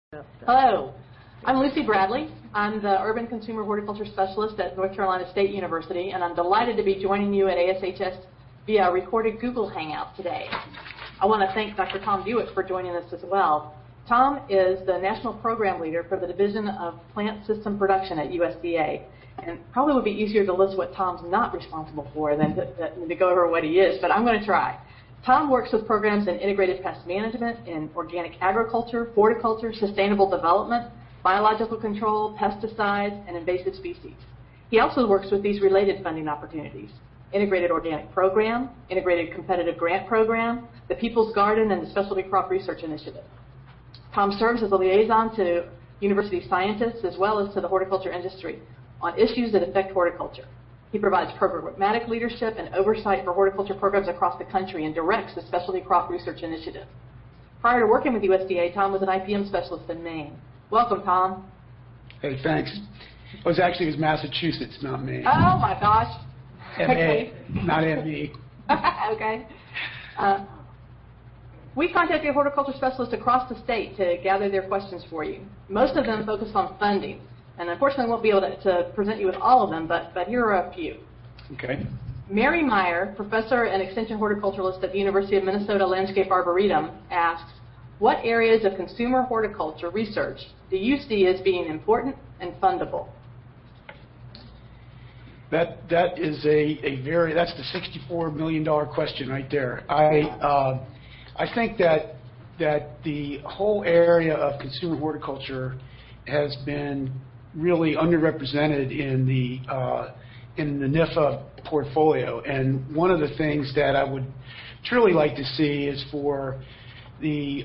Hello, I'm Lucy Bradley. I'm the Urban Consumer Horticulture Specialist at North Carolina State University, and I'm delighted to be joining you at ASHS via a recorded Google Hangout today. I want to thank Dr. Tom Dewitt for joining us as well. Tom is the National Program Leader for the Division of Plant System Production at USDA, and probably would be easier to list what Tom's not responsible for than to go over what he is, but I'm going to try. Tom works with programs in integrated pest management, in organic agriculture, horticulture, sustainable development, biological control, pesticides, and invasive species. He also works with these related funding opportunities: integrated organic program, integrated competitive grant program, the People's Garden, and the Specialty Crop Research Initiative. Tom serves as a liaison to university scientists as well as to the horticulture industry on issues that affect horticulture. He provides programmatic leadership and oversight for horticulture programs across the country and directs the Specialty Crop Research Initiative. Prior to working with USDA, Tom was an IPM specialist in Maine. Welcome, Tom. Hey, thanks. It was Massachusetts, not Maine. Oh, my gosh. M.A., not M.E. Okay. We contacted horticulture specialists across the state to gather their questions for you. Most of them focus on funding. And unfortunately, I won't be able to present you with all of them, but here are a few. Okay. Mary Meyer, professor and extension horticulturalist at the University of Minnesota Landscape Arboretum, asks, what areas of consumer horticulture research do you see as being important and fundable? That is that's the $64 million question right there. I think that the whole area of consumer horticulture has been really underrepresented in the NIFA portfolio, and one of the things that I would truly like to see is for the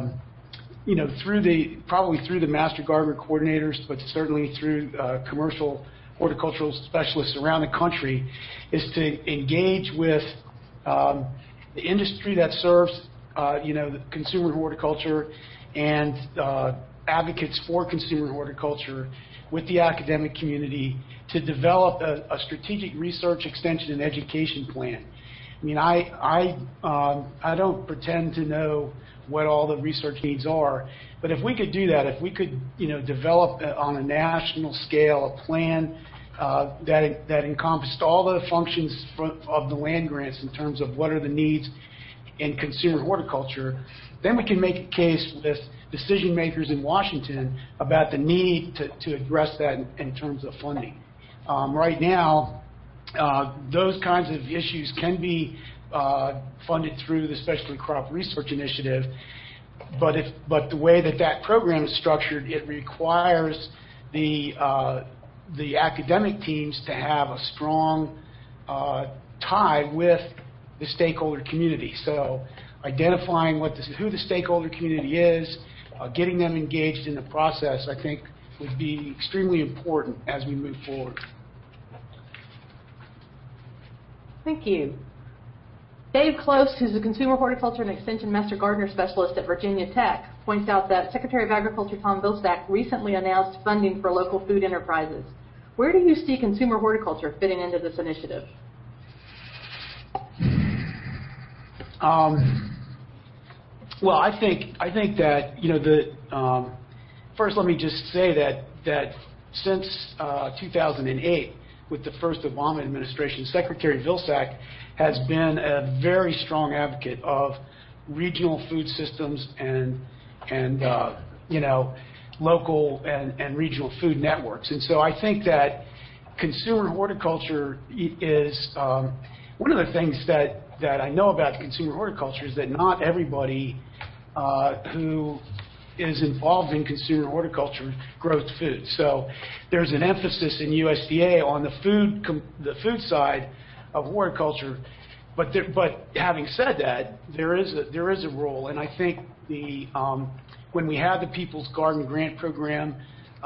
probably through the master gardener coordinators, but certainly through commercial horticultural specialists around the country, is to engage with the industry that serves the consumer horticulture and advocates for consumer horticulture with the academic community to develop a strategic research, extension, and education plan. I mean, I don't pretend to know what all the research needs are, but if we could do that, if we could develop on a national scale a plan that encompassed all the functions of the land grants in terms of what are the needs in consumer horticulture, then we can make a case with decision makers in Washington about the need to address that in terms of funding. Right now, those kinds of issues can be funded through the Specialty Crop Research Initiative, but the way that program is structured, it requires the academic teams to have a strong tie with the stakeholder community. So identifying who the stakeholder community is, getting them engaged in the process, I think would be extremely important as we move forward. Thank you. Dave Close, who's a consumer horticulture and extension master gardener specialist at Virginia Tech, points out that Secretary of Agriculture Tom Vilsack recently announced funding for local food enterprises. Where do you see consumer horticulture fitting into this initiative? Well, I think that first, let me just say that since 2008, with the first Obama administration, Secretary Vilsack has been a very strong advocate of regional food systems and local and regional food networks. And so I think that consumer horticulture is one of the things that I know about consumer horticulture is that not everybody who is involved in consumer horticulture grows food. So there's an emphasis in USDA on the food side of horticulture. But having said that, there is a role, and I think when we have the People's Garden Grant Program,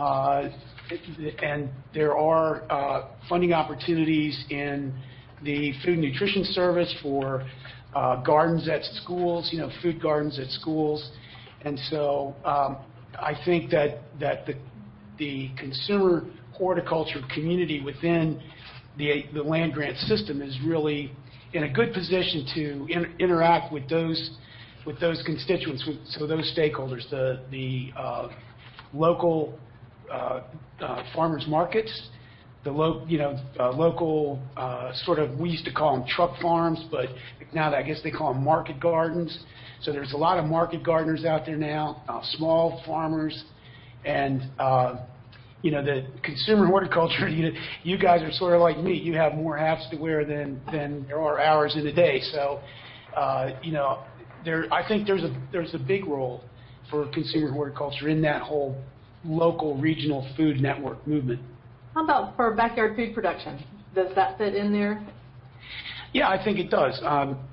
and there are funding opportunities in the Food and Nutrition Service for gardens at schools, food gardens at schools. And so I think that the consumer horticulture community within the land grant system is really in a good position to interact with those constituents, so those stakeholders, the local farmers markets, the local sort of, we used to call them truck farms, but now I guess they call them market gardens. So there's a lot of market gardeners out there now, small farmers, and the consumer horticulture. You guys are sort of like me. You have more hats to wear than there are hours in a day. So I think there's a big role for consumer horticulture in that whole local regional food network movement. How about for backyard food production? Does that fit in there? Yeah, I think it does.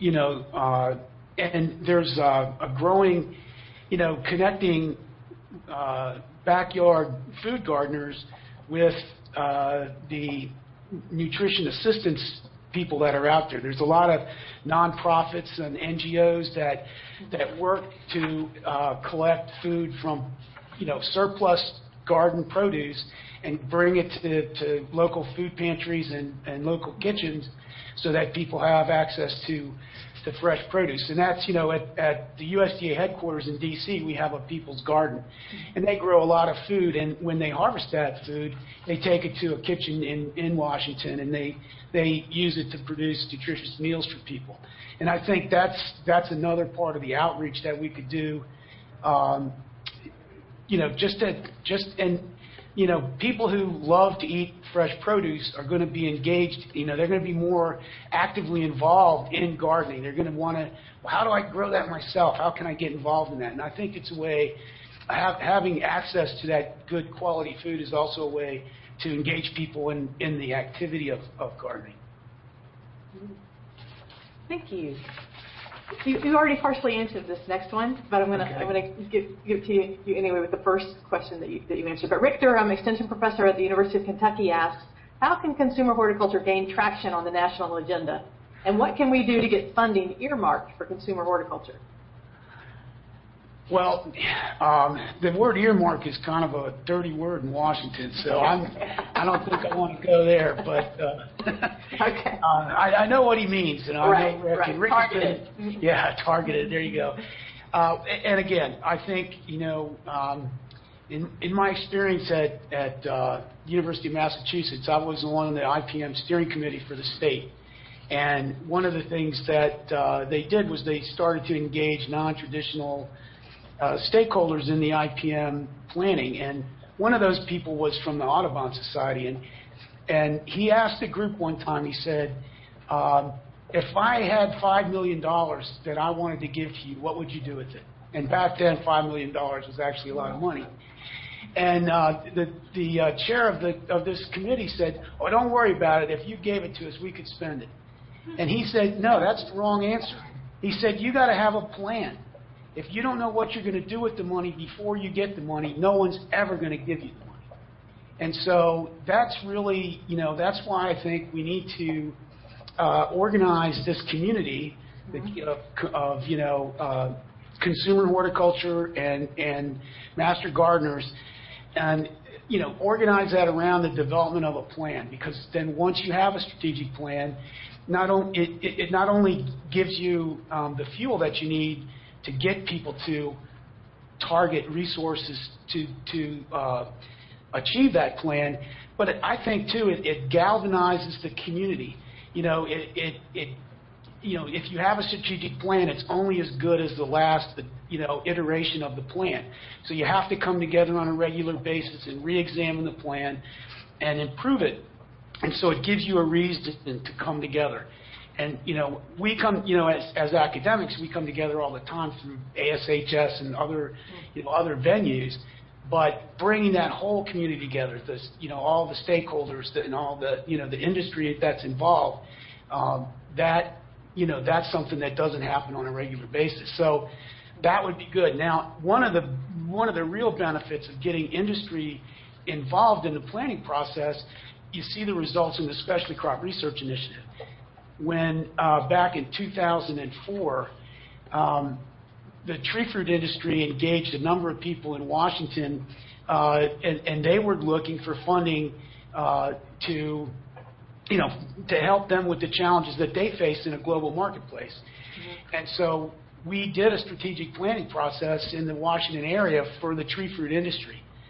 And there's a growing, connecting backyard food gardeners with the nutrition assistance people that are out there. There's a lot of nonprofits and NGOs that work to collect food from, surplus garden produce and bring it to local food pantries and local kitchens so that people have access to fresh produce. And that's, at the USDA headquarters in D.C., we have a People's Garden. And they grow a lot of food. And when they harvest that food, they take it to a kitchen in Washington, and they use it to produce nutritious meals for people. And I think that's another part of the outreach that we could do, people who love to eat fresh produce are going to be engaged. They're going to be more actively involved in gardening. They're going to want to, well, how do I grow that myself? How can I get involved in that? And I think it's a way, having access to that good quality food is also a way to engage people in the activity of gardening. Thank you. You already partially answered this next one, but I'm going to give it to you anyway with the first question that you answered. But Rick Durham, extension professor at the University of Kentucky, asks, how can consumer horticulture gain traction on the national agenda? And what can we do to get funding earmarked for consumer horticulture? Well, the word earmark is kind of a dirty word in Washington, so I don't think I want to go there. But okay. I know what he means, and I know Rick targeted. Yeah, targeted. There you go. And again, I think in my experience at University of Massachusetts, I was on the IPM steering committee for the state. And one of the things that they did was they started to engage non-traditional stakeholders in the IPM planning, and one of those people was from the Audubon Society, and he asked the group one time, he said, if I had $5 million that I wanted to give to you, what would you do with it? And back then, $5 million was actually a lot of money. And the chair of this committee said, oh, don't worry about it. If you gave it to us, we could spend it. And he said, no, that's the wrong answer. He said, you got to have a plan. If you don't know what you're going to do with the money before you get the money, no one's ever going to give you the money. And so that's really, that's why I think we need to organize this community of consumer horticulture and master gardeners, and organize that around the development of a plan. Because then once you have a strategic plan, it not only gives you the fuel that you need to get people to target resources to achieve that plan, but I think too it galvanizes the community. If you have a strategic plan, it's only as good as the last iteration of the plan. So you have to come together on a regular basis and re-examine the plan and improve it. And so it gives you a reason to come together. And, we come, as academics, we come together all the time through ASHS and other venues, but bringing that whole community together, all the stakeholders and all the industry that's involved, that's something that doesn't happen on a regular basis. So that would be good. Now, one of the real benefits of getting industry involved in the planning process, you see the results in the Specialty Crop Research Initiative. When back in 2004, the tree fruit industry engaged a number of people in Washington, and they were looking for funding to help them with the challenges that they faced in a global marketplace. Mm-hmm. And so we did a strategic planning process in the Washington area for the tree fruit industry.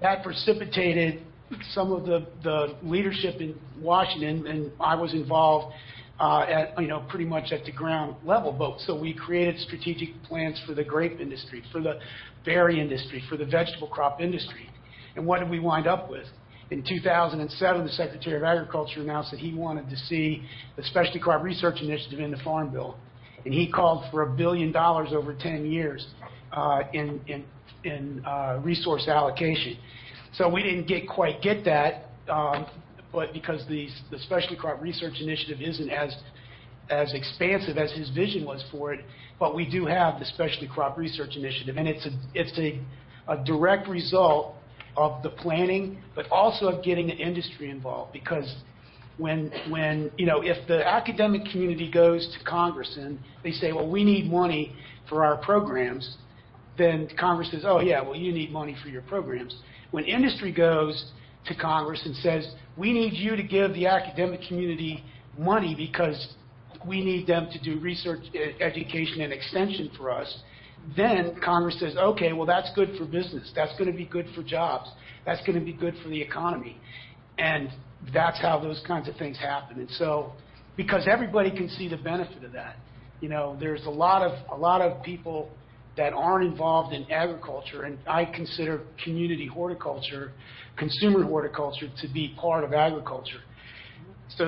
that precipitated some of the leadership in Washington, and I was involved at pretty much at the ground level. But so we created strategic plans for the grape industry, for the berry industry, for the vegetable crop industry. And what did we wind up with? In 2007, the Secretary of Agriculture announced that he wanted to see the Specialty Crop Research Initiative in the Farm Bill, and he called for $1 billion over 10 years in resource allocation. So we didn't quite get that, but because the Specialty Crop Research Initiative isn't as expansive as his vision was for it, but we do have the Specialty Crop Research Initiative, and it's a direct result of the planning, but also of getting the industry involved. Because when if the academic community goes to Congress and they say, well, we need money for our programs, then Congress says, oh yeah, well, you need money for your programs. When industry goes to Congress and says, we need you to give the academic community money because we need them to do research, education, and extension for us, then Congress says, okay, well, that's good for business. That's going to be good for jobs. That's going to be good for the economy. And that's how those kinds of things happen. And so, because everybody can see the benefit of that. There's a lot of people that aren't involved in agriculture, and I consider community horticulture, consumer horticulture, to be part of agriculture. So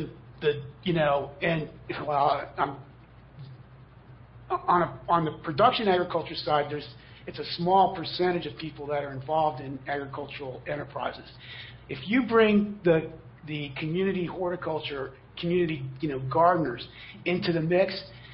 on the production agriculture side, it's a small percentage of people that are involved in agricultural enterprises. If you bring the community horticulture, community gardeners into the mix,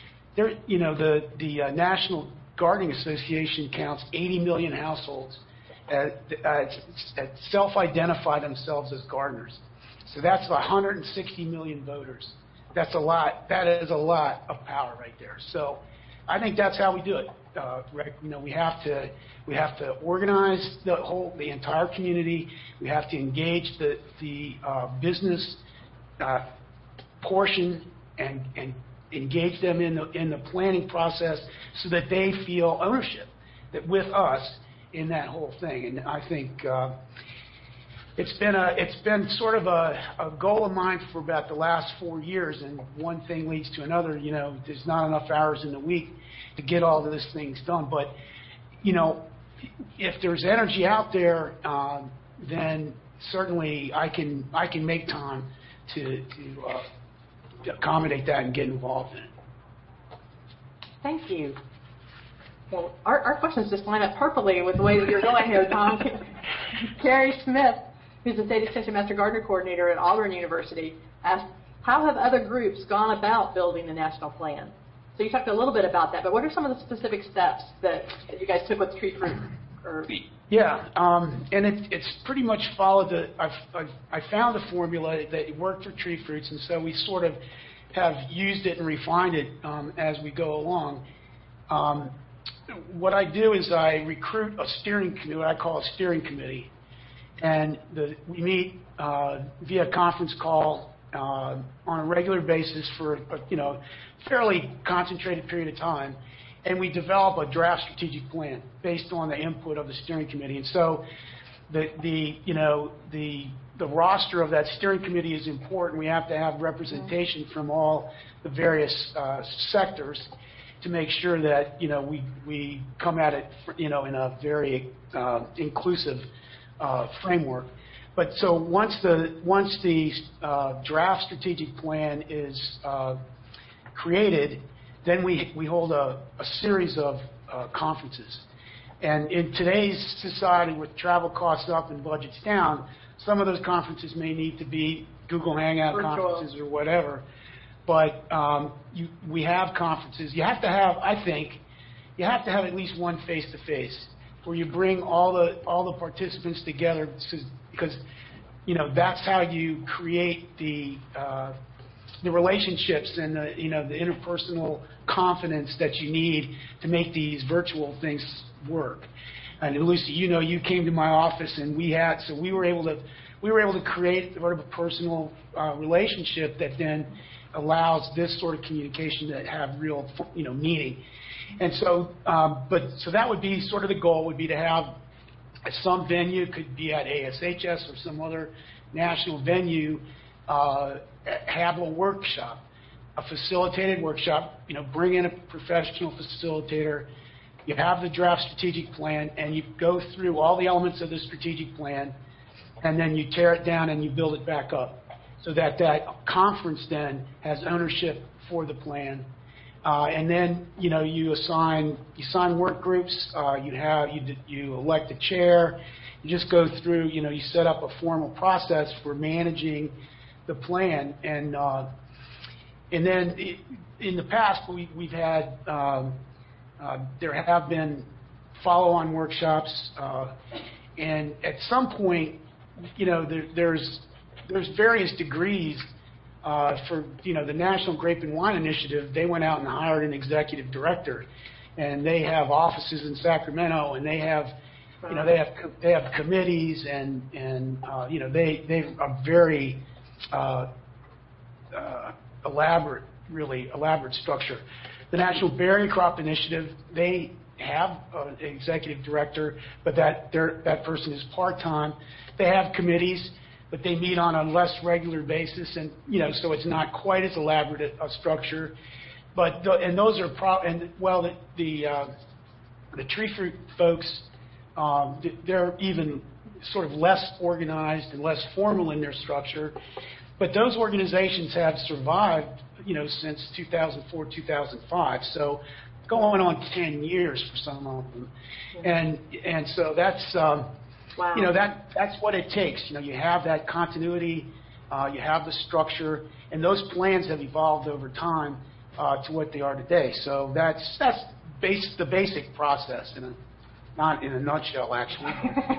the National Gardening Association counts 80 million households that self-identify themselves as gardeners. So that's 160 million voters. That's a lot. That is a lot of power right there. So I think that's how we do it, Rick. We have to organize the entire community. We have to engage the business portion and engage them in the planning process so that they feel ownership with us in that whole thing. And I think it's been sort of a goal of mine for about the last 4 years, and one thing leads to another. There's not enough hours in the week to get all of these things done. But if there's energy out there, then certainly I can make time to accommodate that and get involved in it. Thank you. Well, our questions just line up perfectly with the way that you're going here, Tom. Carrie Smith, who's the State Extension Master Gardener Coordinator at Auburn University, asked, how have other groups gone about building the national plan? So you talked a little bit about that, but what are some of the specific steps that you guys took with Tree Fruit? Yeah, and it's pretty much followed I found a formula that worked for Tree Fruits, and so we sort of have used it and refined it as we go along. What I do is I recruit a steering committee, what I call a steering committee, and we meet via conference call on a regular basis for a fairly concentrated period of time, and we develop a draft strategic plan based on the input of the steering committee. And so the roster of that steering committee is important. We have to have representation from all the various sectors to make sure that we come at it in a very inclusive framework. But so once the draft strategic plan is created, then we hold a series of conferences. And in today's society, with travel costs up and budgets down, some of those conferences may need to be Google Hangout conferences or whatever. But we have conferences. You have to have, I think, at least one face-to-face where you bring all the participants together, because that's how you create the relationships and the interpersonal confidence that you need to make these virtual things work. And Lucy, you came to my office and we were able to create sort of a personal relationship that then allows this sort of communication to have real meaning. And so, so that would be sort of the goal, would be to have some venue, could be at ASHS or some other national venue, have a workshop, a facilitated workshop, bring in a professional facilitator. You have the draft strategic plan, and you go through all the elements of the strategic plan, and then you tear it down and you build it back up, so that conference then has ownership for the plan. And then you assign work groups. You elect a chair. You just go through. You set up a formal process for managing the plan, and then in the past we've had there have been follow-on workshops, and at some point, there's various degrees. For the National Grape and Wine Initiative, they went out and hired an executive director, and they have offices in Sacramento, and they have they have committees, and they are very elaborate structure. The National Berry Crop Initiative, they have an executive director, but that person is part-time. They have committees, but they meet on a less regular basis, and so it's not quite as elaborate a structure. But those are the tree fruit folks, they're even sort of less organized and less formal in their structure. But those organizations have survived, since 2004, 2005. So going on 10 years for some of them, and so that's. Wow. That's what it takes. You have that continuity, you have the structure, and those plans have evolved over time to what they are today. So that's the basic process, not in a nutshell, actually.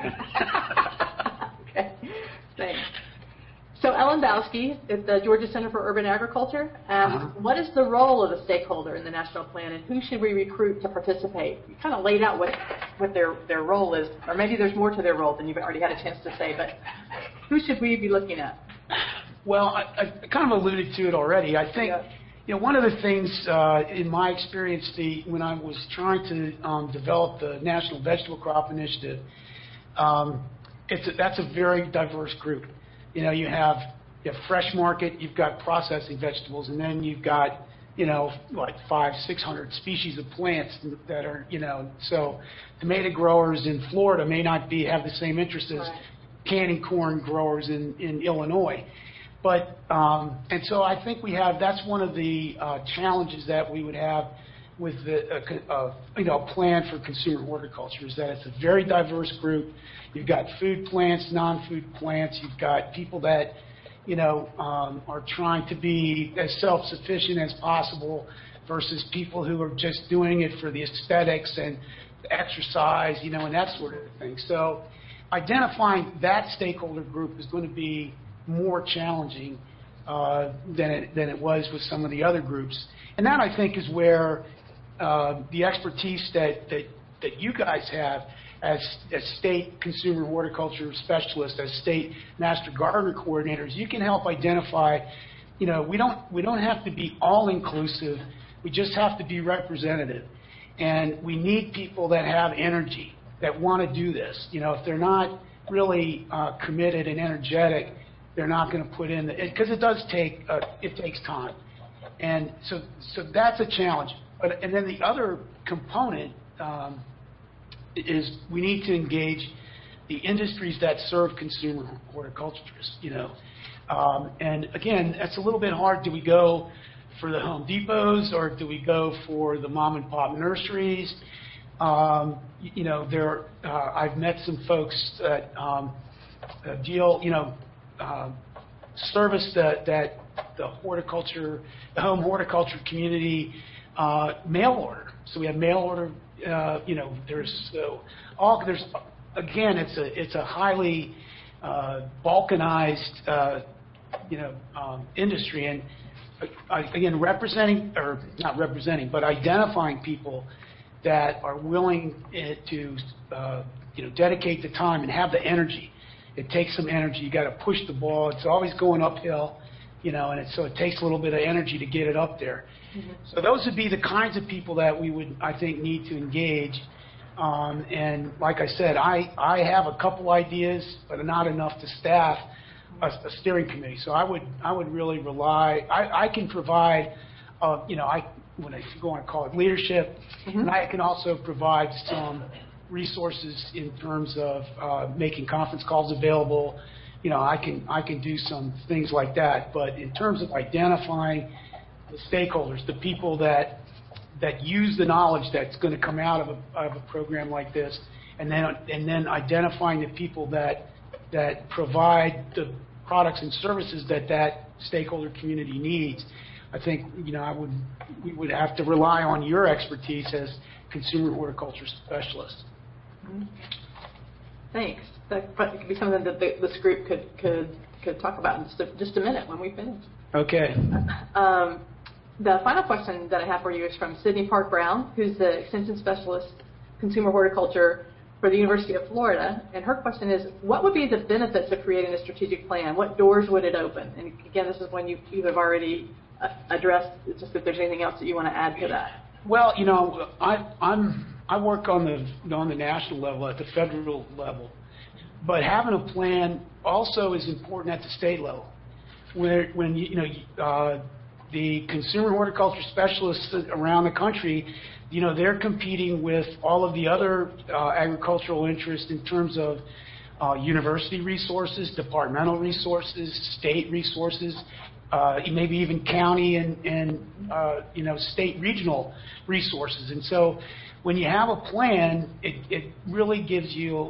Okay, thanks. So Ellen Bowski at the Georgia Center for Urban Agriculture. What is the role of a stakeholder in the national plan, and who should we recruit to participate? You kind of laid out what their role is, or maybe there's more to their role than you've already had a chance to say, but who should we be looking at? Well, I kind of alluded to it already. I think one of the things in my experience, when I was trying to develop the National Vegetable Crop Initiative, that's a very diverse group. You have fresh market, you've got processing vegetables, and then you've got, 500-600 species of plants that are, so tomato growers in Florida may not have the same interest as canning corn growers in Illinois. But, and so I think that's one of the challenges that we would have with the plan for consumer horticulture, is that it's a very diverse group. You've got food plants, non-food plants. You've got people that, are trying to be as self-sufficient as possible versus people who are just doing it for the aesthetics and the exercise, and that sort of thing. So identifying that stakeholder group is going to be more challenging than it was with some of the other groups. And that, I think, is where the expertise that you guys have as state consumer horticulture specialists, as state master gardener coordinators, you can help identify. We don't have to be all inclusive. We just have to be representative, and we need people that have energy, that want to do this. If they're not really committed and energetic, they're not going to put in because it takes time, and so that's a challenge. And then the other component is we need to engage the industries that serve consumer horticulturists. And again, that's a little bit hard. Do we go for the Home Depots, or do we go for the mom and pop nurseries? I've met some folks that deal, service that the home horticulture community mail order. So we have mail order. It's a highly balkanized industry, and again, identifying people that are willing to dedicate the time and have the energy. It takes some energy. You got to push the ball. It's always going uphill, so it takes a little bit of energy to get it up there. Mm-hmm. So those would be the kinds of people that we would, I think, need to engage. And like I said, I have a couple ideas, but not enough to staff a steering committee. So I would really rely. I can provide, when you want to call it leadership, and I can also provide some resources in terms of making conference calls available. I can do some things like that. But in terms of identifying the stakeholders, the people that use the knowledge that's going to come out of a program like this, and then identifying the people that provide the products and services that stakeholder community needs. I think we would have to rely on your expertise as consumer horticulture specialists. Thanks. That could be something that this group could talk about in just a minute when we finish. Okay. The final question that I have for you is from Sydney Park Brown, who's the Extension Specialist, Consumer Horticulture for the University of Florida. And her question is, what would be the benefits of creating a strategic plan? What doors would it open? And again, this is one you have already addressed, just if there's anything else that you want to add to that. Well, I work on the national level, at the federal level. But having a plan also is important at the state level. When the consumer horticulture specialists around the country, they're competing with all of the other agricultural interests in terms of university resources, departmental resources, state resources, maybe even county and state regional resources. And so when you have a plan, it really gives you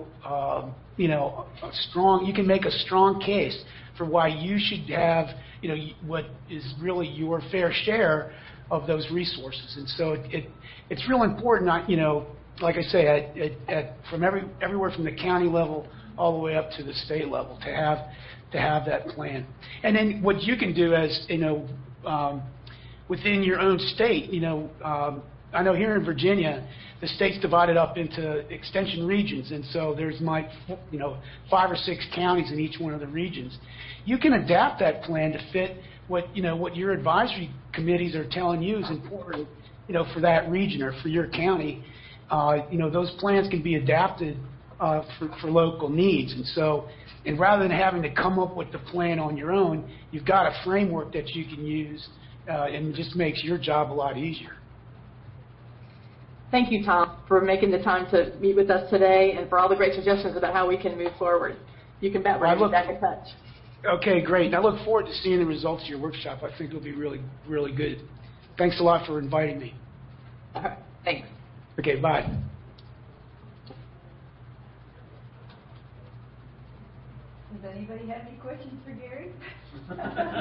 you can make a strong case for why you should have what is really your fair share of those resources. And so it's real important, like I say, from everywhere from the county level all the way up to the state level to have that plan. And then what you can do as within your own state, I know here in Virginia, the state's divided up into extension regions, and so there's 5 or 6 counties in each one of the regions. You can adapt that plan to fit what your advisory committees are telling you is important, for that region or for your county. Those plans can be adapted for local needs, and rather than having to come up with the plan on your own, you've got a framework that you can use, and it just makes your job a lot easier. Thank you, Tom, for making the time to meet with us today and for all the great suggestions about how we can move forward. You can bet we're going to be back in touch. Okay, great. I look forward to seeing the results of your workshop. I think it'll be really, really good. Thanks a lot for inviting me. All right. Thanks. Okay, bye. Does anybody have any questions for Gary?